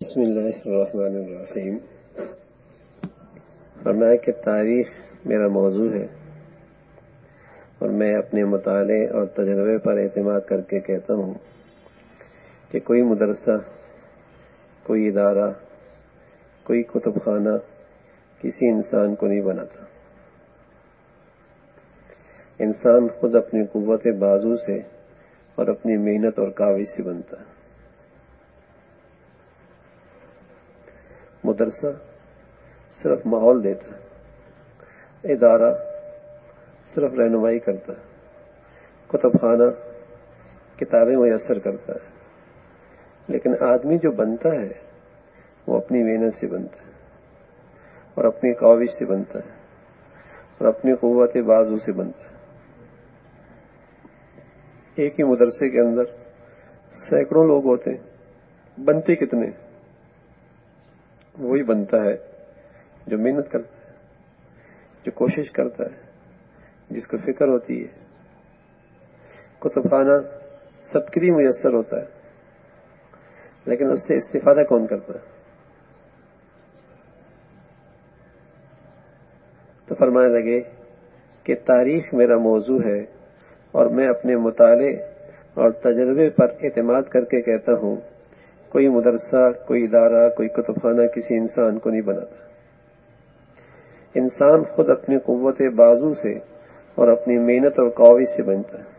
بسم اللہ الرحمن الرحیم۔ فرمایا کہ تاریخ میرا موضوع ہے اور میں اپنے مطالعے اور تجربے پر اعتماد کر کے کہتا ہوں کہ کوئی مدرسہ، کوئی ادارہ، کوئی کتب خانہ کسی انسان کو نہیں بناتا۔ انسان خود اپنی قوت بازو سے اور اپنی محنت اور کاوش سے بنتا ہے۔ مدرسہ صرف ماحول دیتا ہے، ادارہ صرف رہنمائی کرتا ہے، کتب خانہ کتابیں میسر کرتا ہے، لیکن آدمی جو بنتا ہے وہ اپنی محنت سے بنتا ہے اور اپنی کاوش سے بنتا ہے اور اپنی قوت بازو سے بنتا ہے۔ ایک ہی مدرسے کے اندر سینکڑوں لوگ ہوتے ہیں، بنتے کتنے؟ وہی بنتا ہے جو محنت کرتا ہے، جو کوشش کرتا ہے، جس کو فکر ہوتی ہے۔ کتب خانہ سب کے لیے میسر ہوتا ہے، لیکن اس سے استفادہ کون کرتا ہے؟ تو فرمانے لگے کہ تاریخ میرا موضوع ہے اور میں اپنے مطالعے اور تجربے پر اعتماد کر کے کہتا ہوں، کوئی مدرسہ، کوئی ادارہ، کوئی کتب خانہ کسی انسان کو نہیں بناتا۔ انسان خود اپنی قوت بازو سے اور اپنی محنت اور کاوش سے بنتا ہے۔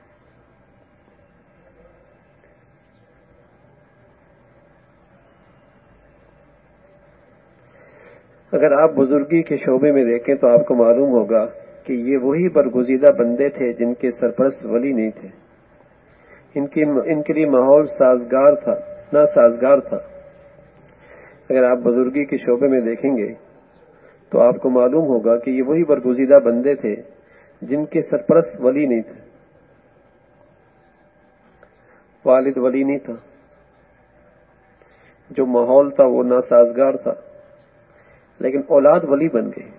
اگر آپ بزرگی کے شعبے میں دیکھیں تو آپ کو معلوم ہوگا کہ یہ وہی برگزیدہ بندے تھے جن کے سرپرست ولی نہیں تھے۔ ان کے لیے ماحول سازگار تھا، ناسازگار تھا۔ اگر آپ بزرگی کے شعبے میں دیکھیں گے تو آپ کو معلوم ہوگا کہ یہ وہی برگزیدہ بندے تھے جن کے سرپرست ولی نہیں تھے۔ والد ولی نہیں تھا، جو ماحول تھا وہ ناسازگار تھا، لیکن اولاد ولی بن گئی،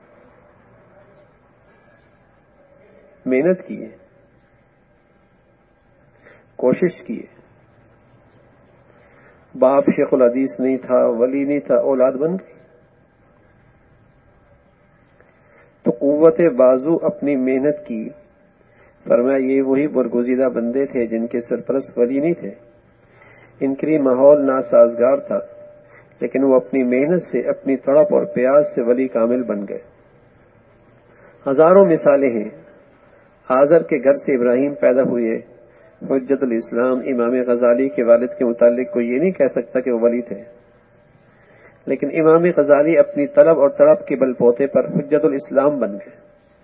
محنت کی ہے، کوشش کی ہے۔ باپ شیخ الحدیث نہیں تھا، ولی نہیں تھا، اولاد بن گئی۔ تو قوت بازو اپنی محنت کی۔ فرمایا یہ وہی برگزیدہ بندے تھے جن کے سرپرست ولی نہیں تھے، ان کے لیے ماحول ناسازگار تھا، لیکن وہ اپنی محنت سے، اپنی تڑپ اور پیاس سے ولی کامل بن گئے۔ ہزاروں مثالیں ہیں۔ آزر کے گھر سے ابراہیم پیدا ہوئے۔ حجت الاسلام امام غزالی کے والد کے متعلق کوئی یہ نہیں کہہ سکتا کہ وہ ولی تھے، لیکن امام غزالی اپنی طلب اور تڑپ کے بل بوتے پر حجت الاسلام بن گئے۔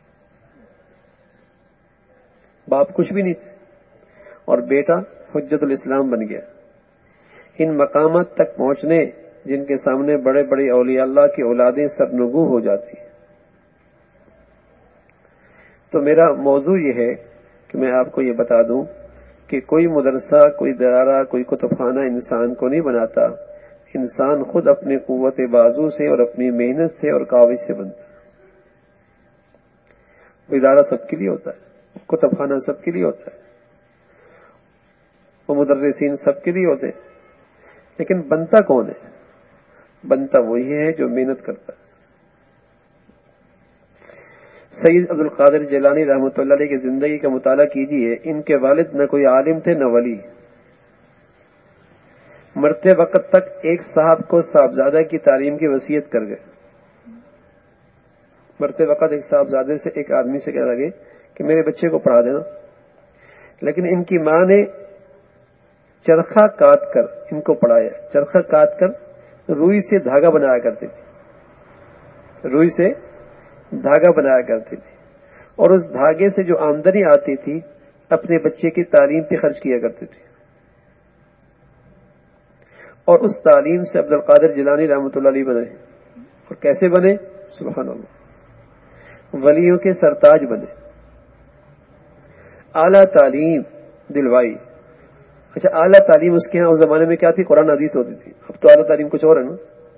باپ کچھ بھی نہیں تھے اور بیٹا حجت الاسلام بن گیا۔ ان مقامات تک پہنچنے جن کے سامنے بڑے بڑے اولیاء اللہ کی اولادیں سرنگوں ہو جاتی ہیں۔ تو میرا موضوع یہ ہے کہ میں آپ کو یہ بتا دوں کہ کوئی مدرسہ، کوئی ادارہ، کوئی کتب خانہ انسان کو نہیں بناتا۔ انسان خود اپنی قوت بازو سے اور اپنی محنت سے اور کاوش سے بنتا ہے۔ وہ ادارہ سب کے لیے ہوتا ہے، کتب خانہ سب کے لیے ہوتا ہے، وہ مدرسین سب کے لیے ہوتے ہیں، لیکن بنتا کون ہے؟ بنتا وہی ہے جو محنت کرتا ہے۔ سید عبد القادر جیلانی رحمۃ اللہ علیہ کی زندگی کا مطالعہ کیجئے۔ ان کے والد نہ کوئی عالم تھے نہ ولی۔ مرتے وقت تک ایک صاحب کو صاحبزادہ کی تعلیم کی وصیت کر گئے۔ مرتے وقت ایک صاحبزادے سے، ایک آدمی سے کہہ لگے کہ میرے بچے کو پڑھا دینا، لیکن ان کی ماں نے چرخہ کاٹ کر ان کو پڑھایا۔ چرخہ کاٹ کر روئی سے دھاگا بنایا کرتی تھی، روئی سے دھاگا بنایا کرتی تھی، اور اس دھاگے سے جو آمدنی آتی تھی اپنے بچے کی تعلیم پہ خرچ کیا کرتی تھی، اور اس تعلیم سے عبد القادر جیلانی رحمۃ اللہ علیہ بنے۔ اور کیسے بنے؟ سبحان اللہ، ولیوں کے سرتاج بنے، اعلیٰ تعلیم دلوائی۔ اچھا، اعلیٰ تعلیم اس کے ہاں اس زمانے میں کیا تھی؟ قرآن حدیث ہوتی تھی۔ اب تو اعلیٰ تعلیم کچھ اور ہے نا۔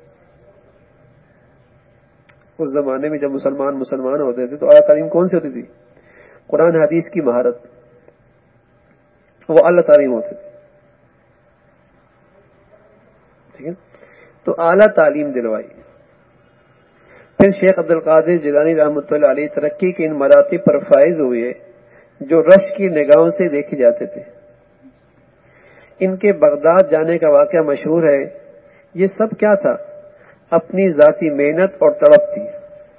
اس زمانے میں جب مسلمان ہوتے تھے تو اعلیٰ تعلیم کون سی ہوتی تھی؟ قرآن حدیث کی مہارت، وہ اعلیٰ تعلیم ہوتی تھی۔ ٹھیک ہے، تو اعلیٰ تعلیم دلوائی. پھر شیخ عبد القادر جیلانی رحمۃ اللہ علیہ ترقی کے ان مراتب پر فائز ہوئے جو رشک کی نگاہوں سے دیکھے جاتے تھے. ان کے بغداد جانے کا واقعہ مشہور ہے. یہ سب کیا تھا؟ اپنی ذاتی محنت اور تڑپ تھی.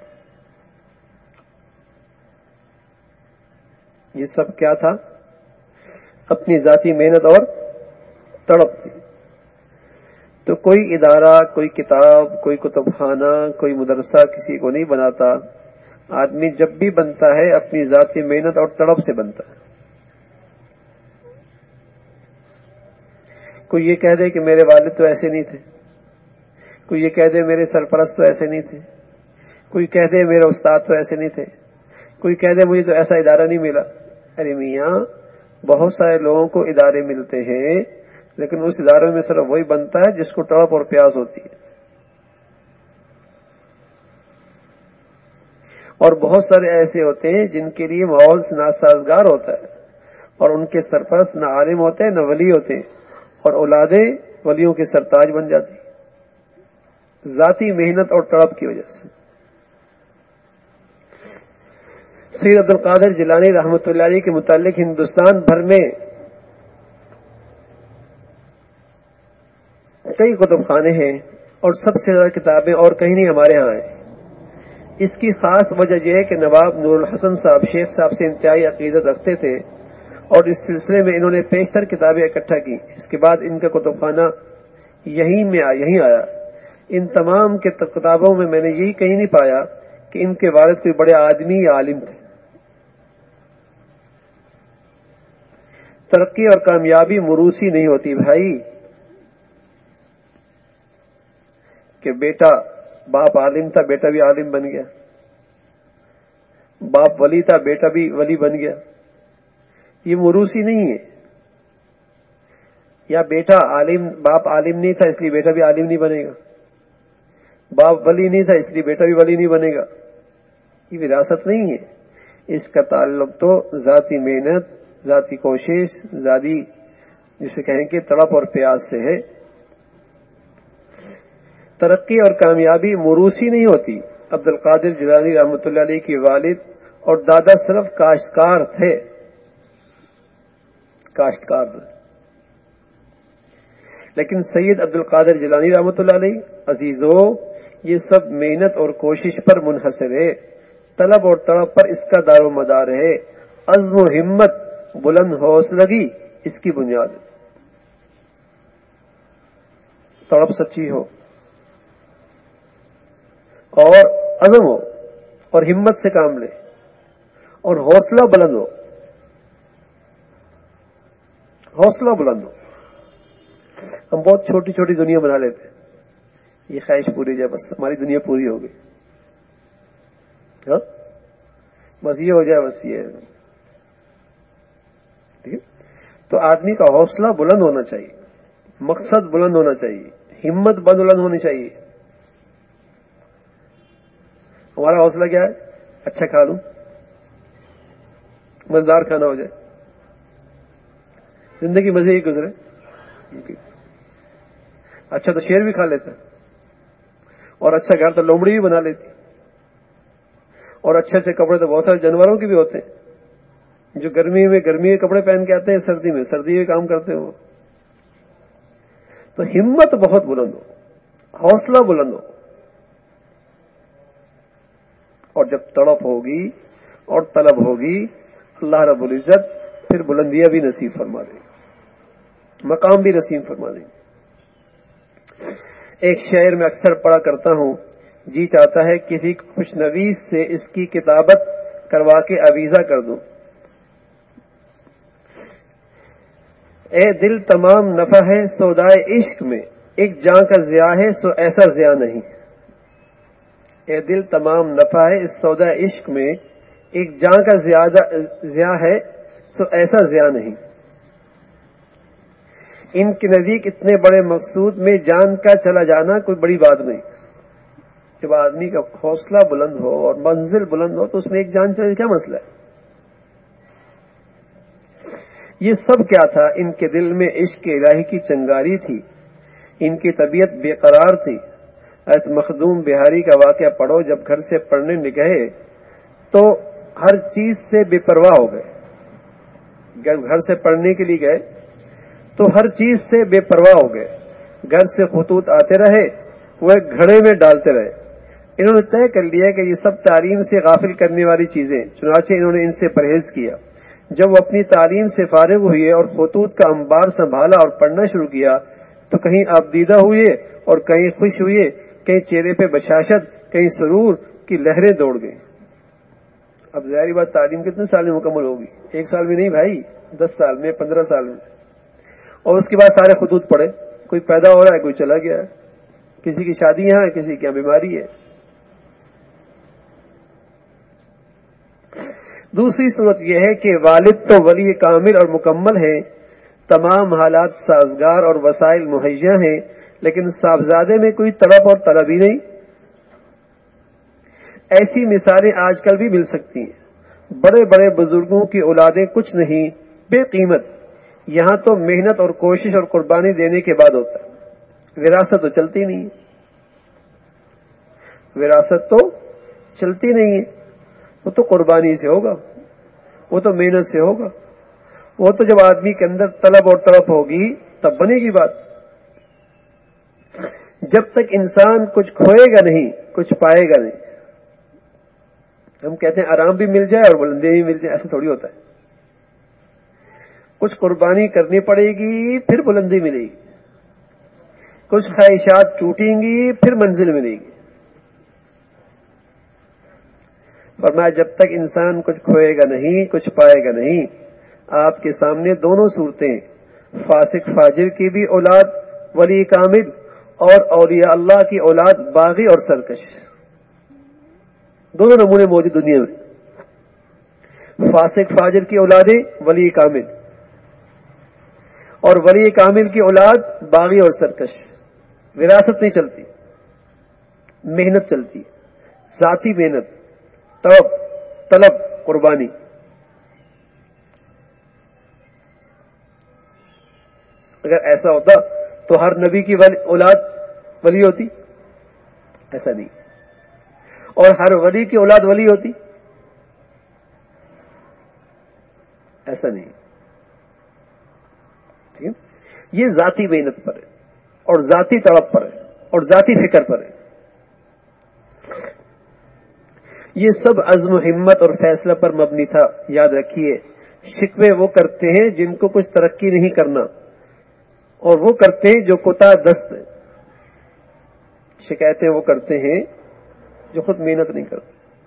یہ سب کیا تھا؟ اپنی ذاتی محنت اور تڑپ تھی. تو کوئی ادارہ، کوئی کتاب، کوئی کتب خانہ، کوئی مدرسہ کسی کو نہیں بناتا. آدمی جب بھی بنتا ہے اپنی ذاتی محنت اور تڑپ سے بنتا ہے. کوئی یہ کہہ دے کہ میرے والد تو ایسے نہیں تھے، کوئی یہ کہہ دے میرے سرپرست تو ایسے نہیں تھے، کوئی کہہ دے میرے استاد تو ایسے نہیں تھے، کوئی کہہ دے مجھے تو ایسا ادارہ نہیں ملا. ارے میاں، بہت سارے لوگوں کو ادارے ملتے ہیں، لیکن اس ادارے میں صرف وہی بنتا ہے جس کو تڑپ اور پیاس ہوتی ہے. اور بہت سارے ایسے ہوتے ہیں جن کے لیے ماحول ناسازگار ہوتا ہے، اور ان کے سرپرست نہ عالم ہوتے ہیں نہ ولی ہوتے ہیں، اور اولادیں ولیوں کے سرتاج بن جاتی ذاتی محنت اور تڑپ کی وجہ سے. سید عبد القادر جیلانی رحمۃ اللہ علیہ کے متعلق ہندوستان بھر میں کئی کتب خانے ہیں، اور سب سے زیادہ کتابیں اور کہیں نہیں ہمارے ہاں ہیں. اس کی خاص وجہ یہ ہے کہ نواب نور الحسن صاحب شیخ صاحب سے انتہائی عقیدت رکھتے تھے، اور اس سلسلے میں انہوں نے پیشتر کتابیں اکٹھا کی. اس کے بعد ان کا کتب خانہ یہیں آیا. ان تمام کے کتابوں میں نے یہی کہیں نہیں پایا کہ ان کے والد کوئی بڑے آدمی یا عالم تھے. ترقی اور کامیابی موروثی نہیں ہوتی بھائی، کہ بیٹا، باپ عالم تھا بیٹا بھی عالم بن گیا، باپ ولی تھا بیٹا بھی ولی بن گیا. یہ موروثی نہیں ہے. یا بیٹا عالم، باپ عالم نہیں تھا اس لیے بیٹا بھی عالم نہیں بنے گا، باپ ولی نہیں تھا اس لیے بیٹا بھی ولی نہیں بنے گا. یہ وراثت نہیں ہے. اس کا تعلق تو ذاتی محنت، ذاتی کوشش، ذاتی جسے کہیں کہ تڑپ اور پیاس سے ہے. ترقی اور کامیابی موروثی نہیں ہوتی. عبد القادر جیلانی رحمۃ اللہ علیہ کے والد اور دادا صرف کاشتکار تھے، کاشتکار تھے. لیکن سید عبد القادر جیلانی رحمۃ اللہ علیہ عزیزو، یہ سب محنت اور کوشش پر منحصر ہے. طلب اور تڑپ پر اس کا دار و مدار ہے. عزم و ہمت، بلند حوصلگی اس کی بنیاد ہے. تڑپ سچی ہو اور عزم ہو اور ہمت سے کام لے اور حوصلہ بلند ہو، حوصلہ بلند ہو. ہم بہت چھوٹی چھوٹی دنیا بنا لیتے ہیں. یہ خواہش پوری جائے بس ہماری دنیا پوری ہو گئی، ہاں بس یہ ہو جائے، بس یہ. ٹھیک ہے، تو آدمی کا حوصلہ بلند ہونا چاہیے، مقصد بلند ہونا چاہیے، ہمت بلند ہونی چاہیے. ہمارا حوصلہ کیا ہے؟ اچھا کھا لوں، مزیدار کھانا ہو جائے، زندگی مزے ہی گزرے. اچھا تو شیر بھی کھا لیتا، اور اچھا گھر تو لومڑی بھی بنا لیتی، اور اچھے اچھے کپڑے تو بہت سارے جانوروں کے بھی ہوتے ہیں جو گرمی میں گرمی کے کپڑے پہن کے آتے ہیں، سردی میں سردی کے کام کرتے ہیں وہ. تو ہمت بہت بلند ہو، حوصلہ بلند ہو، اور جب تڑپ ہوگی اور طلب ہوگی اللہ رب العزت پھر بلندیاں بھی نصیب فرما دیں، مقام بھی نصیب فرما دیں. ایک شعر میں اکثر پڑھا کرتا ہوں، جی چاہتا ہے کسی خوشنویس سے اس کی کتابت کروا کے عویزہ کر دوں. اے دل تمام نفع ہے سودائے عشق میں، ایک جاں کا ضیاء ہے سو ایسا ضیاء نہیں. اے دل تمام نفع ہے اس سودائے عشق میں، ایک جاں کا ضیاء ہے سو ایسا ضیاء نہیں. ان کے نزدیک اتنے بڑے مقصود میں جان کا چلا جانا کوئی بڑی بات نہیں. جب آدمی کا حوصلہ بلند ہو اور منزل بلند ہو تو اس میں ایک جان چلے کیا مسئلہ ہے؟ یہ سب کیا تھا؟ ان کے دل میں عشق الہی کی چنگاری تھی. ان کی طبیعت بے قرار تھی۔ حضرت مخدوم بہاری کا واقعہ پڑھو، جب گھر سے پڑھنے نکلے تو ہر چیز سے بے پرواہ ہو گئے۔ گھر سے پڑھنے کے لیے گئے تو ہر چیز سے بے پرواہ ہو گئے۔ گھر سے خطوط آتے رہے، وہ ایک گھڑے میں ڈالتے رہے۔ انہوں نے طے کر لیا کہ یہ سب تعلیم سے غافل کرنے والی چیزیں، چنانچہ انہوں نے ان سے پرہیز کیا۔ جب وہ اپنی تعلیم سے فارغ ہوئے اور خطوط کا انبار سنبھالا اور پڑھنا شروع کیا تو کہیں آبدیدہ ہوئے اور کہیں خوش ہوئے، کہیں چہرے پہ بشاشت، کہیں سرور کی لہریں دوڑ گئیں۔ اب ظاہری بات، تعلیم کتنے سال میں مکمل ہوگی؟ 1 سال میں نہیں بھائی، 10 سال میں، 15 سال میں۔ اور اس کے بعد سارے خطوط پڑھے، کوئی پیدا ہو رہا ہے، کوئی چلا گیا ہے، کسی کی شادی ہے، کسی کی بیماری ہے۔ دوسری صورت یہ ہے کہ والد تو ولی کامل اور مکمل ہیں، تمام حالات سازگار اور وسائل مہیا ہیں، لیکن صاحبزادے میں کوئی طلب اور طلب ہی نہیں۔ ایسی مثالیں آج کل بھی مل سکتی ہیں۔ بڑے بڑے بزرگوں کی اولادیں کچھ نہیں، بے قیمت، یہاں تو محنت اور کوشش اور قربانی دینے کے بعد ہوتا ہے۔ وراثت تو چلتی نہیں ہے، وراثت تو چلتی نہیں ہے، وہ تو قربانی سے ہوگا، وہ تو محنت سے ہوگا، وہ تو جب آدمی کے اندر طلب اور تڑپ ہوگی تب بنے گی بات۔ جب تک انسان کچھ کھوئے گا نہیں، کچھ پائے گا نہیں۔ ہم کہتے ہیں آرام بھی مل جائے اور بلندی بھی مل جائے، ایسا تھوڑی ہوتا ہے۔ کچھ قربانی کرنی پڑے گی پھر بلندی ملے گی، کچھ خواہشات ٹوٹیں گی پھر منزل ملے گی۔ فرمایا جب تک انسان کچھ کھوئے گا نہیں، کچھ پائے گا نہیں۔ آپ کے سامنے دونوں صورتیں، فاسق فاجر کی بھی اولاد ولی کامل اور اولیاء اللہ کی اولاد باغی اور سرکش، دونوں نمونے موجود دنیا میں۔ فاسق فاجر کی اولادیں ولی کامل اور ولی کامل کی اولاد باغی اور سرکش۔ وراثت نہیں چلتی، محنت چلتی، ذاتی محنت، طلب، قربانی۔ اگر ایسا ہوتا تو ہر نبی کی اولاد ولی ہوتی؟ ایسا نہیں۔ اور ہر ولی کی اولاد ولی ہوتی؟ ایسا نہیں۔ ٹھیک ہے؟ یہ ذاتی محنت پر ہے اور ذاتی طلب پر ہے اور ذاتی فکر پر ہے۔ یہ سب عزم و ہمت اور فیصلہ پر مبنی تھا۔ یاد رکھیے، شکوے وہ کرتے ہیں جن کو کچھ ترقی نہیں کرنا، اور وہ کرتے ہیں جو کوتاہ دست ہے۔ شکایتیں وہ کرتے ہیں جو خود محنت نہیں کرتے۔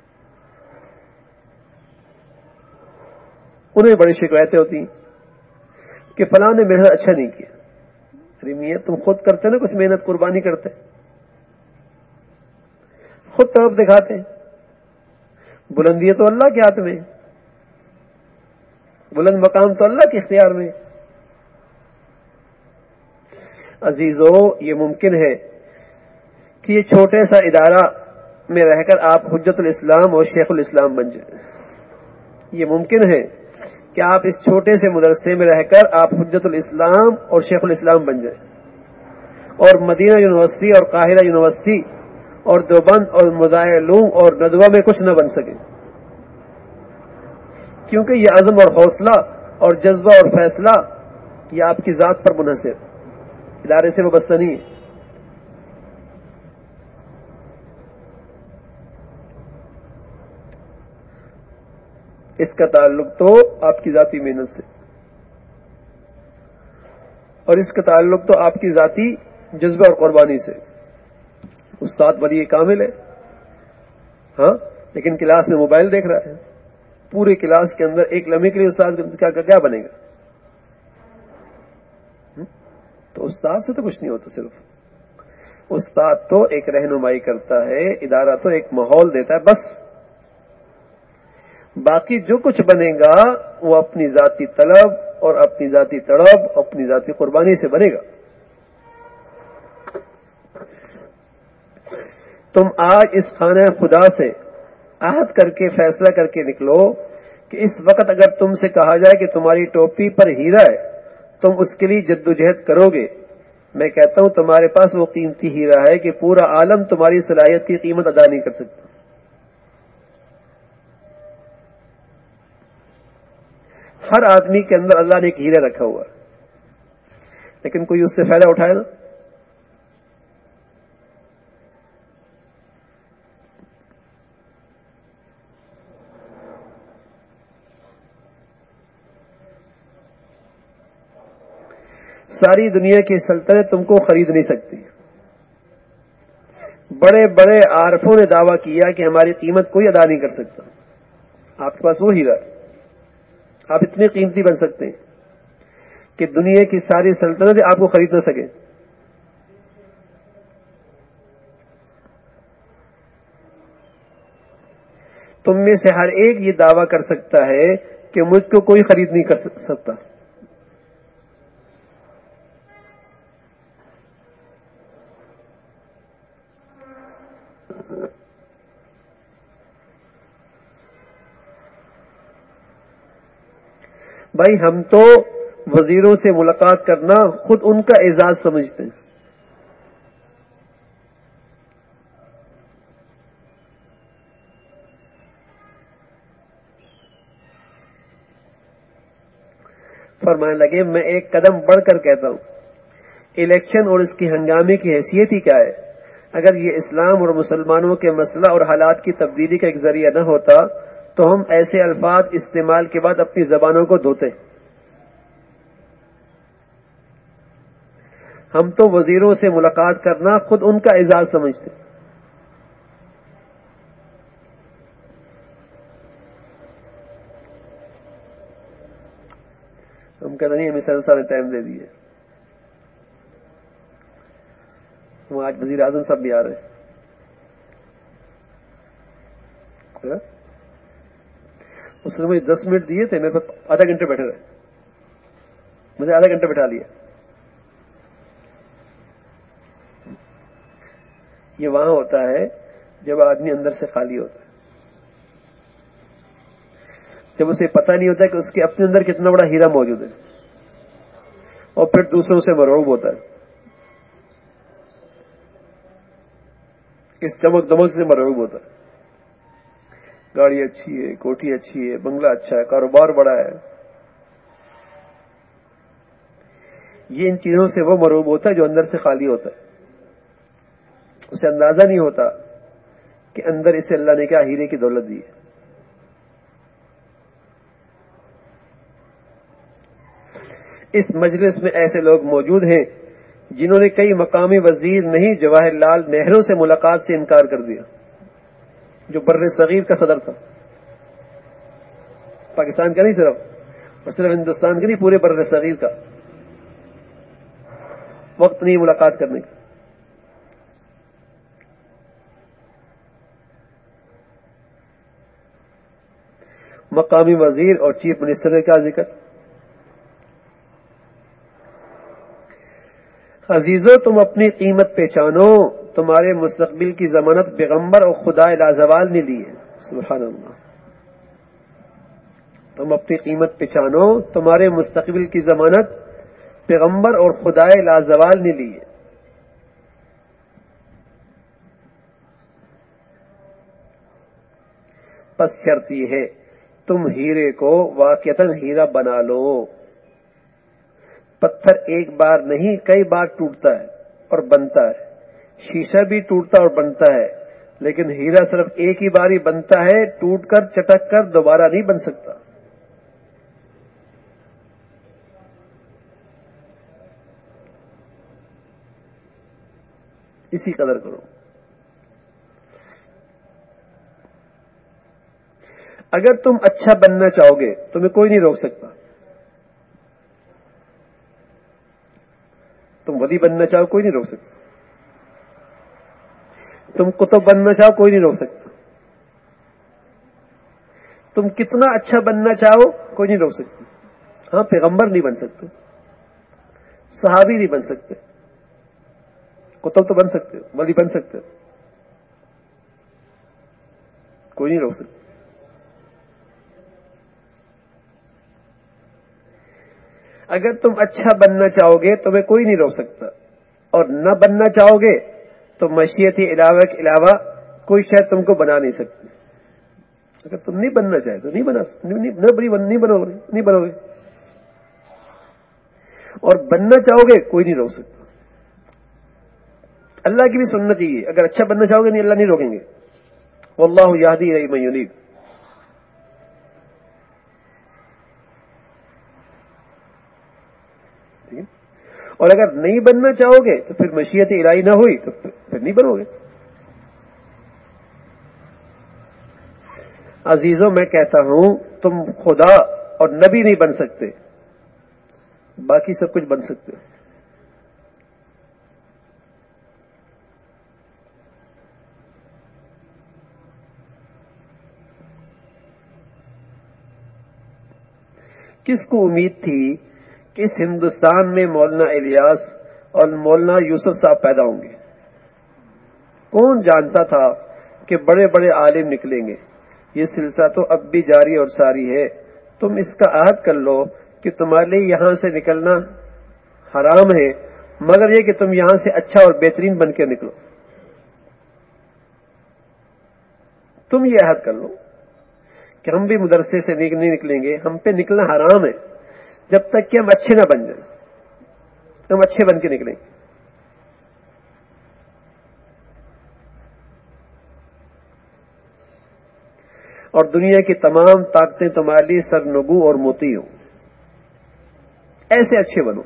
انہیں بڑی شکایتیں ہوتی ہیں کہ فلاں نے محنت اچھا نہیں کیا۔ ارے میاں تم خود کرتے نا کچھ محنت، قربانی کرتے، خود طرف دکھاتے ہیں۔ بلندی تو اللہ کے ہاتھ میں، بلند مقام تو اللہ کے اختیار میں۔ عزیزو، یہ ممکن ہے کہ یہ چھوٹے سا ادارہ میں رہ کر آپ حجت الاسلام اور شیخ الاسلام بن جائیں۔ یہ ممکن ہے کہ آپ اس چھوٹے سے مدرسے میں رہ کر آپ حجت الاسلام اور شیخ الاسلام بن جائیں، اور مدینہ یونیورسٹی اور قاہرہ یونیورسٹی اور دیوبند اور مدارس علوم اور ندوہ میں کچھ نہ بن سکے، کیونکہ یہ عزم اور حوصلہ اور جذبہ اور فیصلہ یہ آپ کی ذات پر منحصر، ادارے سے وابستہ نہیں ہے۔ اس کا تعلق تو آپ کی ذاتی محنت سے، اور اس کا تعلق تو آپ کی ذاتی جذبہ اور قربانی سے۔ استاد ولی کامل ہے، ہاں، لیکن کلاس میں موبائل دیکھ رہا ہے، پورے کلاس کے اندر ایک لمحے کے لیے استاد کا کیا بنے گا؟ تو استاد سے تو کچھ نہیں ہوتا، صرف استاد تو ایک رہنمائی کرتا ہے، ادارہ تو ایک ماحول دیتا ہے، بس باقی جو کچھ بنے گا وہ اپنی ذاتی طلب اور اپنی ذاتی تڑپ، اپنی ذاتی قربانی سے بنے گا۔ تم آج اس خانہ خدا سے عہد کر کے فیصلہ کر کے نکلو کہ اس وقت اگر تم سے کہا جائے کہ تمہاری ٹوپی پر ہیرا ہے، تم اس کے لیے جدوجہد کرو گے، میں کہتا ہوں تمہارے پاس وہ قیمتی ہیرا ہے کہ پورا عالم تمہاری صلاحیت کی قیمت ادا نہیں کر سکتا. ہر آدمی کے اندر اللہ نے ایک ہیرا رکھا ہوا، لیکن کوئی اس سے فائدہ اٹھائے نا. ساری دنیا کی سلطنت تم کو خرید نہیں سکتی. بڑے بڑے عارفوں نے دعویٰ کیا کہ ہماری قیمت کوئی ادا نہیں کر سکتا. آپ کے پاس وہ ہیرا، آپ اتنے قیمتی بن سکتے ہیں کہ دنیا کی ساری سلطنت آپ کو خرید نہ سکے. تم میں سے ہر ایک یہ دعویٰ کر سکتا ہے کہ مجھ کو کوئی خرید نہیں کر سکتا. بھائی ہم تو وزیروں سے ملاقات کرنا خود ان کا اعزاز سمجھتے ہیں. فرمانے لگے میں ایک قدم بڑھ کر کہتا ہوں، الیکشن اور اس کی ہنگامے کی حیثیت ہی کیا ہے؟ اگر یہ اسلام اور مسلمانوں کے مسئلہ اور حالات کی تبدیلی کا ایک ذریعہ نہ ہوتا تو ہم ایسے الفاظ استعمال کے بعد اپنی زبانوں کو دھوتے. ہم تو وزیروں سے ملاقات کرنا خود ان کا اعزاز سمجھتے. ہم کہتے نہیں ہمیں سارے ٹائم دے دیے. وہ آج وزیر اعظم صاحب بھی آ رہے ہیں. اس نے مجھے 10 منٹ دیے تھے، میرے پاس آدھا گھنٹے بیٹھے رہے. مجھے آدھا گھنٹہ بٹھا لیا. یہ وہاں ہوتا ہے جب آدمی اندر سے خالی ہوتا ہے، جب اسے پتہ نہیں ہوتا کہ اس کے اپنے اندر کتنا بڑا ہیرا موجود ہے، اور پھر دوسروں سے مرعوب ہوتا ہے، اس چمک دمک سے مرعوب ہوتا ہے. گاڑی اچھی ہے، کوٹھی اچھی ہے، بنگلہ اچھا ہے، کاروبار بڑا ہے. یہ ان چیزوں سے وہ مرعوب ہوتا ہے جو اندر سے خالی ہوتا ہے. اسے اندازہ نہیں ہوتا کہ اندر اسے اللہ نے کیا ہیرے کی دولت دی ہے. اس مجلس میں ایسے لوگ موجود ہیں جنہوں نے کئی مقامی وزیر نہیں جواہر لال نہرو سے ملاقات سے انکار کر دیا، جو بر صغیر کا صدر تھا. پاکستان کا نہیں صرف، اور صرف ہندوستان کا نہیں، پورے بر صغیر کا. وقت نہیں ملاقات کرنے کا. مقامی وزیر اور چیف منسٹر کا ذکر. عزیزو تم اپنی قیمت پہچانو، تمہارے مستقبل کی ضمانت پیغمبر اور خدا لازوال نے دی ہے. سبحان اللہ. تم اپنی قیمت پہچانو، تمہارے مستقبل کی ضمانت پیغمبر اور خدا لازوال نے دی ہے. پس شرط یہ ہے تم ہیرے کو واقعتاً ہیرا بنا لو. پتھر ایک بار نہیں کئی بار ٹوٹتا ہے اور بنتا ہے. شیشہ بھی ٹوٹتا اور بنتا ہے، لیکن ہیرا صرف ایک ہی بار ہی بنتا ہے، ٹوٹ کر چٹک کر دوبارہ نہیں بن سکتا. اسی قدر کرو. اگر تم اچھا بننا چاہو گے تمہیں کوئی نہیں روک سکتا. تم ولی بننا چاہو کوئی نہیں روک سکتا. تم قطب بننا چاہو کوئی نہیں روک سکتا. تم کتنا اچھا بننا چاہو کوئی نہیں روک سکتا. ہاں پیغمبر نہیں بن سکتے، صحابی نہیں بن سکتے، قطب تو بن سکتے، ولی بن سکتے، کوئی نہیں روک سکتا. اگر تم اچھا بننا چاہو گے تمہیں کوئی نہیں روک سکتا. اور نہ بننا چاہو گے تو مشیت الہی کے علاوہ کوئی شے تم کو بنا نہیں سکتی. اگر تم نہیں بننا چاہے تو نہیں بنو گے، اور بننا چاہو گے کوئی نہیں روک سکتا. اللہ کی بھی سننا چاہیے، اگر اچھا بننا چاہو گے نہیں اللہ نہیں روکیں گے. واللہ یہدی الی من ینیب. اور اگر نہیں بننا چاہو گے تو پھر مشیت الہی نہ ہوئی تو پھر نہیں بنو گے. عزیزوں میں کہتا ہوں تم خدا اور نبی نہیں بن سکتے، باقی سب کچھ بن سکتے ہو. کس کو امید تھی کہ اس ہندوستان میں مولانا الیاس اور مولانا یوسف صاحب پیدا ہوں گے؟ کون جانتا تھا کہ بڑے بڑے عالم نکلیں گے؟ یہ سلسلہ تو اب بھی جاری اور ساری ہے. تم اس کا عہد کر لو کہ تمہارے لیے یہاں سے نکلنا حرام ہے، مگر یہ کہ تم یہاں سے اچھا اور بہترین بن کے نکلو. تم یہ عہد کر لو کہ ہم بھی مدرسے سے نہیں نکلیں گے، ہم پہ نکلنا حرام ہے جب تک کہ ہم اچھے نہ بن جائیں. ہم اچھے بن کے نکلیں گے. اور دنیا کی تمام طاقتیں تمہارے لیے سرنگو اور موتی ہوں. ایسے اچھے بنو.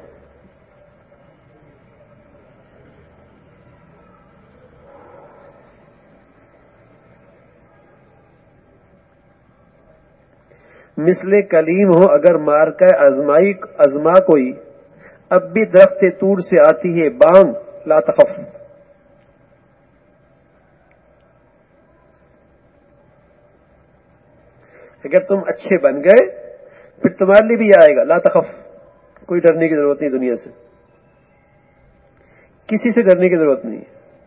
مثل کلیم ہو اگر مار کا ازما کوئی، اب بھی درخت طور سے آتی ہے بانگ لا تخف. اگر تم اچھے بن گئے پھر تمہارے لیے بھی آئے گا لا تخف. کوئی ڈرنے کی ضرورت نہیں دنیا سے، کسی سے ڈرنے کی ضرورت نہیں.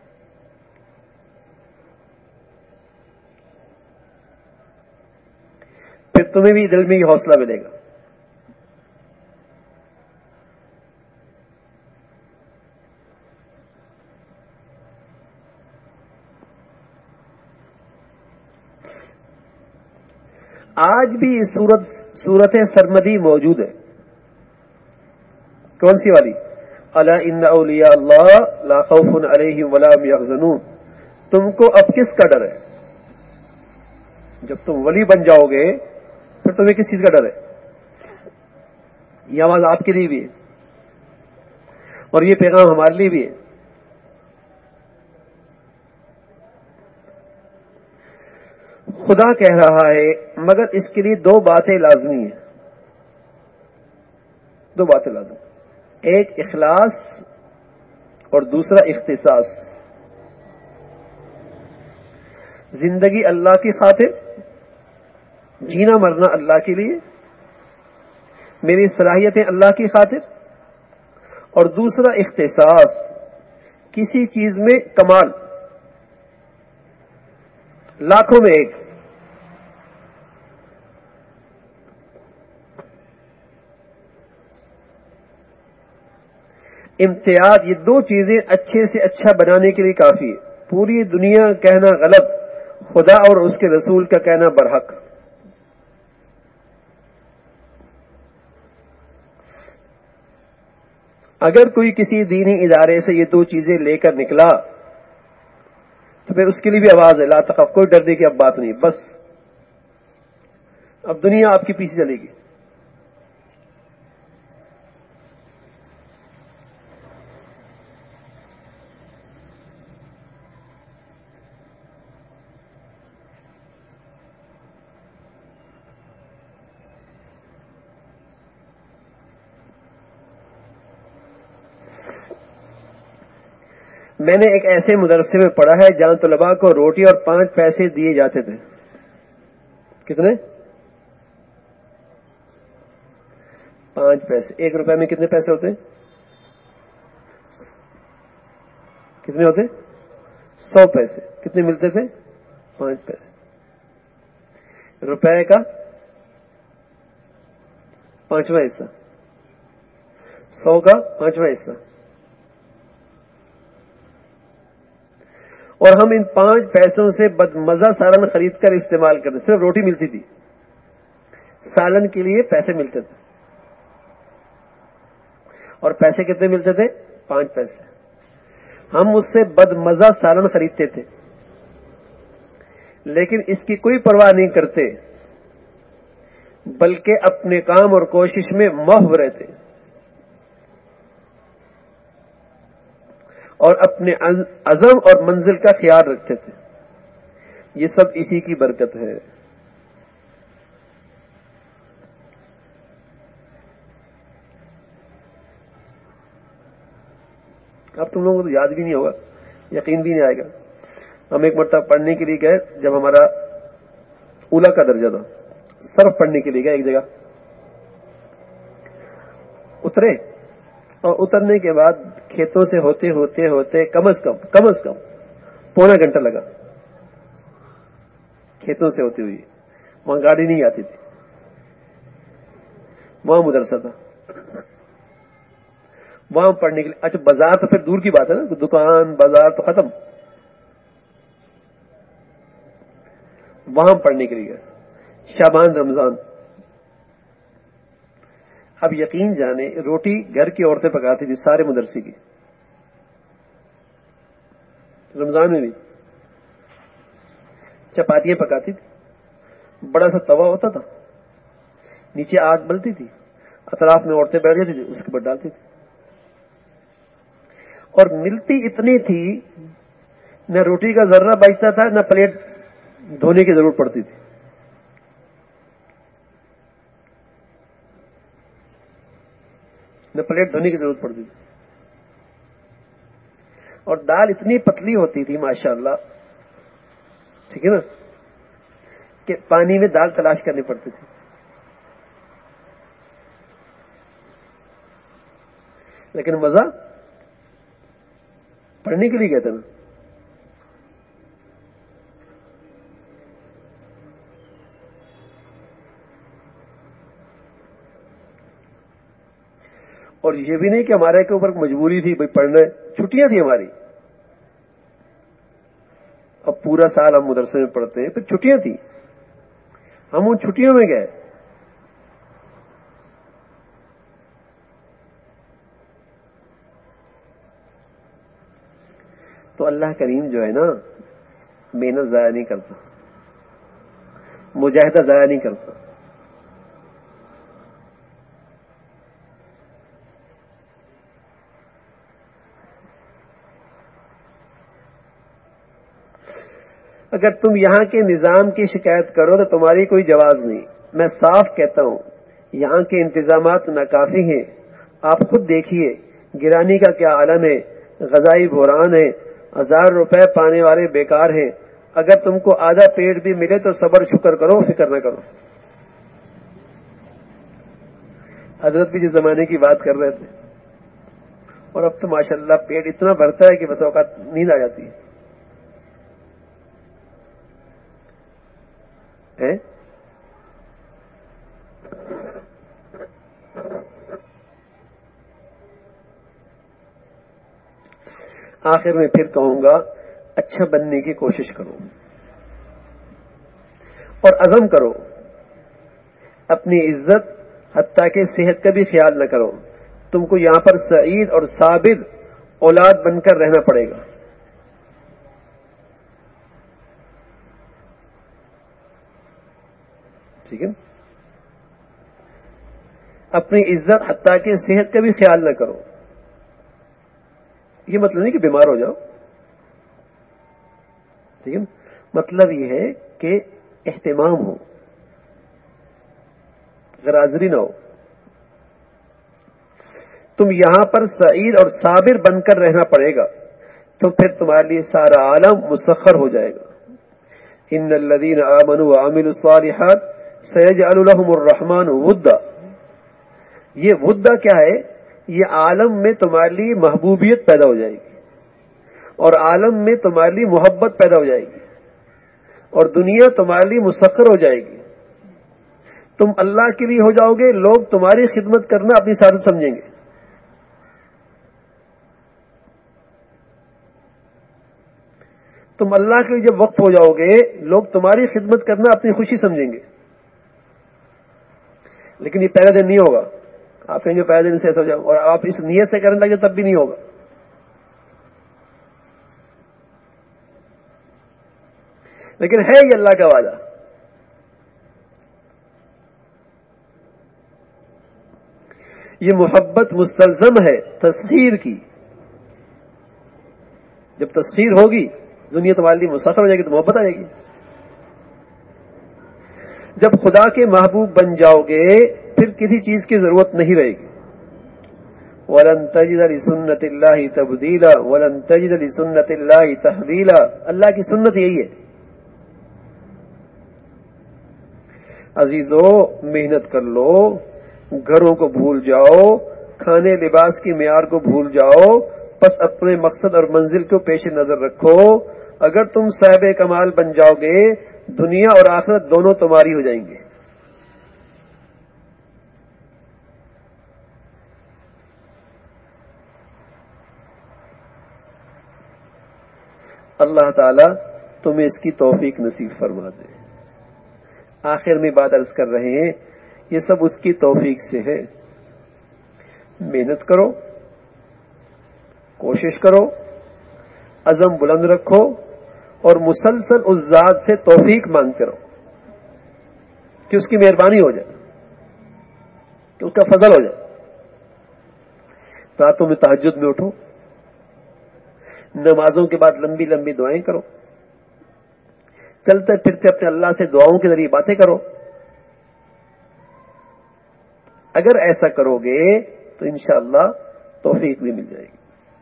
پھر تمہیں بھی دل میں یہ حوصلہ ملے گا. آج بھی یہ صورت سرمدی موجود ہے. کون سی والی؟ الا ان اولیاء اللہ لا خوف علیہم ولا هم یحزنون. تم کو اب کس کا ڈر ہے؟ جب تم ولی بن جاؤ گے پھر تمہیں کس چیز کا ڈر ہے؟ یہ آواز آپ کے لیے بھی ہے اور یہ پیغام ہمارے لیے بھی ہے. خدا کہہ رہا ہے مگر اس کے لیے دو باتیں لازمی ہیں. دو باتیں لازمی، ایک اخلاص اور دوسرا اختصاص. زندگی اللہ کی خاطر، جینا مرنا اللہ کے لیے، میری صلاحیتیں اللہ کی خاطر. اور دوسرا اختصاص، کسی چیز میں کمال، لاکھوں میں ایک. امتیاز، یہ دو چیزیں اچھے سے اچھا بنانے کے لیے کافی ہے. پوری دنیا کہنا غلط، خدا اور اس کے رسول کا کہنا برحق. اگر کوئی کسی دینی ادارے سے یہ دو چیزیں لے کر نکلا تو پھر اس کے لیے بھی آواز ہے لا تخف. کوئی ڈرنے کی اب بات نہیں، بس اب دنیا آپ کے پیچھے چلے گی. میں نے ایک ایسے مدرسے میں پڑھا ہے جہاں طلباء کو روٹی اور 5 پیسے دیے جاتے تھے. کتنے؟ 5 پیسے. 1 روپے میں کتنے پیسے ہوتے؟ کتنے ہوتے؟ 100 پیسے. کتنے ملتے تھے؟ 5 پیسے. روپے کا 5واں حصہ، 100 کا 5واں حصہ. اور ہم ان 5 پیسوں سے بدمزہ سالن خرید کر استعمال کرتے. صرف روٹی ملتی تھی, سالن کے لیے پیسے ملتے تھے. اور پیسے کتنے ملتے تھے؟ 5 پیسے. ہم اس سے بدمزہ سالن خریدتے تھے, لیکن اس کی کوئی پرواہ نہیں کرتے, بلکہ اپنے کام اور کوشش میں محو رہتے اور اپنے عزم اور منزل کا خیال رکھتے تھے. یہ سب اسی کی برکت ہے. اب تم لوگوں کو تو یاد بھی نہیں ہوگا, یقین بھی نہیں آئے گا. ہم ایک مرتبہ پڑھنے کے لیے گئے, جب ہمارا اولا کا درجہ تھا, صرف پڑھنے کے لیے گئے ایک جگہ. اترے, اور اترنے کے بعد کھیتوں سے ہوتے ہوتے ہوتے کم از کم پونا گھنٹہ لگا. کھیتوں سے ہوتی ہوئی, وہاں گاڑی نہیں آتی تھی, وہاں مدرسہ تھا, وہاں پڑھنے کے لیے. اچھا بازار تو پھر دور کی بات ہے نا, دکان بازار تو ختم. وہاں پڑھنے کے لیے شعبان رمضان. اب یقین جانے, روٹی گھر کی عورتیں پکاتی تھی سارے مدرسے کی, رمضان میں بھی چپاتیاں پکاتی تھی. بڑا سا توا ہوتا تھا, نیچے آگ بلتی تھی, اطراف میں عورتیں بیٹھ جاتی تھی, اس کے اوپر ڈالتی تھی. اور ملتی اتنی تھی, نہ روٹی کا ذرہ بچتا تھا, نہ پلیٹ دھونے کی ضرورت پڑتی تھی. اور دال اتنی پتلی ہوتی تھی ماشاءاللہ, ٹھیک ہے نا, کہ پانی میں دال تلاش کرنی پڑتی تھی. لیکن مزہ پڑھنے کے لیے گئے تھے نا. اور یہ بھی نہیں کہ ہمارے کے اوپر مجبوری تھی بھائی پڑھنا ہے, چھٹیاں تھی ہماری. اب پورا سال ہم مدرسے میں پڑھتے ہیں, پھر چھٹیاں تھی, ہم ان چھٹیوں میں گئے. تو اللہ کریم جو ہے نا, محنت ضائع نہیں کرتا, مجاہدہ ضائع نہیں کرتا. اگر تم یہاں کے نظام کی شکایت کرو تو تمہاری کوئی جواز نہیں. میں صاف کہتا ہوں, یہاں کے انتظامات ناکافی ہیں. آپ خود دیکھیے, گرانی کا کیا عالم ہے, غذائی بحران ہے, 1000 روپے پانے والے بیکار ہیں. اگر تم کو آدھا پیٹ بھی ملے تو صبر شکر کرو, فکر نہ کرو. حضرت بھی جس زمانے کی بات کر رہے تھے, اور اب تو ماشاءاللہ پیٹ اتنا بھرتا ہے کہ بس اوقات نیند آ جاتی ہے. آخر میں پھر کہوں گا, اچھا بننے کی کوشش کرو اور عزم کرو. اپنی عزت حتیٰ کہ صحت کا بھی خیال نہ کرو. تم کو یہاں پر سعید اور صابر اولاد بن کر رہنا پڑے گا. ٹھیک ہے, اپنی عزت حتیٰ کہ صحت کا بھی خیال نہ کرو. یہ مطلب نہیں کہ بیمار ہو جاؤ, ٹھیک ہے, مطلب یہ ہے کہ اہتمام ہو, غرازری نہ ہو. تم یہاں پر سعید اور صابر بن کر رہنا پڑے گا, تو پھر تمہارے لیے سارا عالم مسخر ہو جائے گا. ان الذین آمنوا وعملوا الصالحات سیجعل لهم الرحمن ودا. یہ ودا کیا ہے؟ یہ عالم میں تمہارے لیے محبوبیت پیدا ہو جائے گی, اور عالم میں تمہارے لیے محبت پیدا ہو جائے گی, اور دنیا تمہارے لیے مسخر ہو جائے گی. تم اللہ کے لیے ہو جاؤ گے, لوگ تمہاری خدمت کرنا اپنی سعادت سمجھیں گے. تم اللہ کے جب وقف ہو جاؤ گے لوگ تمہاری خدمت کرنا اپنی خوشی سمجھیں گے، لیکن یہ پہلا دن نہیں ہوگا. آپ کہیں گے پہلے دن سے ایسا ہو جاؤ اور آپ اس نیت سے کرنے لگے تب بھی نہیں ہوگا. لیکن ہے یہ اللہ کا وعدہ. یہ محبت مستلزم ہے تسخیر کی. جب تسخیر ہوگی دنیا تمہارے لیے مسخر ہو جائے گی تو محبت آ جائے گی. جب خدا کے محبوب بن جاؤ گے پھر کسی چیز کی ضرورت نہیں رہے گی. وَلَن تَجِدَ لِسُنَّتِ اللَّهِ تَبْدِيلًا وَلَن تَجِدَ لِسُنَّتِ اللَّهِ تَحْوِيلًا. اللہ کی سنت یہی ہے. عزیزو محنت کر لو، گھروں کو بھول جاؤ، کھانے لباس کی معیار کو بھول جاؤ، بس اپنے مقصد اور منزل کو پیش نظر رکھو. اگر تم صاحب کمال بن جاؤ گے دنیا اور آخرت دونوں تمہاری ہو جائیں گے. اللہ تعالی تمہیں اس کی توفیق نصیب فرما دے. آخر میں بات عرض کر رہے ہیں یہ سب اس کی توفیق سے ہے. محنت کرو، کوشش کرو، عزم بلند رکھو اور مسلسل اس ذات سے توفیق مانگتے رہو کہ اس کی مہربانی ہو جائے، کہ اس کا فضل ہو جائے. راتوں میں تہجد میں اٹھو، نمازوں کے بعد لمبی لمبی دعائیں کرو، چلتے پھرتے اپنے اللہ سے دعاؤں کے ذریعے باتیں کرو. اگر ایسا کرو گے تو انشاءاللہ توفیق بھی مل جائے گی.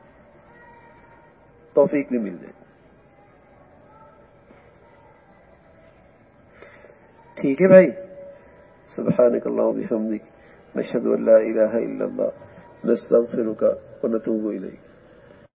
توفیق بھی مل جائے گی. ٹھیک ہے بھائی. سبحانک اللہم و بحمدک نشہد ان لا الہ الا اللہ نستغفرک ونتوب الیک.